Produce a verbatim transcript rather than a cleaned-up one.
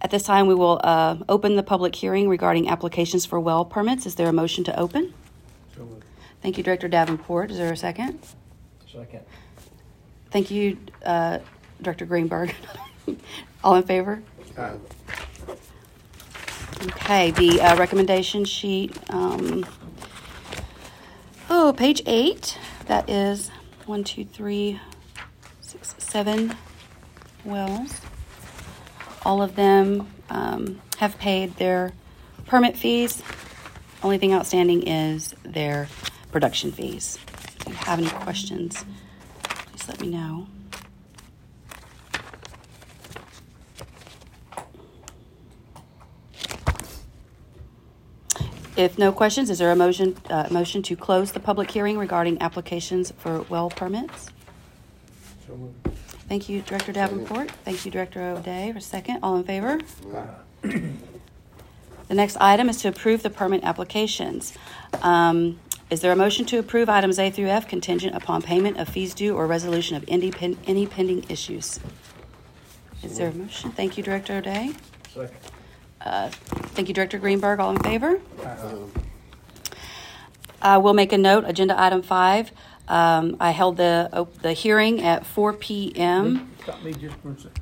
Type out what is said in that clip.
At this time, we will uh, open the public hearing regarding applications for well permits. Is there a motion to open? So moved. Thank you, Director Davenport. Is there a second? Second. Thank you, uh, Director Greenberg. All in favor? Aye. Okay, the uh, recommendation sheet. Um, oh, page eight. That is one, two, three, six, seven wells. All of them um, have paid their permit fees. Only thing outstanding is their production fees. If you have any questions, please let me know. If no questions, is there a motion uh, motion to close the public hearing regarding applications for well permits? So moved. Thank you, Director Davenport. Thank you, Director O'Day. For a second, all in favor? Aye. The next item is to approve the permit applications. Um, is there a motion to approve items A through F contingent upon payment of fees due or resolution of any, pen, any pending issues? Is there a motion? Thank you, Director O'Day. Second. Uh, thank you, Director Greenberg. All in favor? Aye. Uh, we'll make a note. Agenda item five. Um, I held the uh, the hearing at four p.m. Stop me just for a second.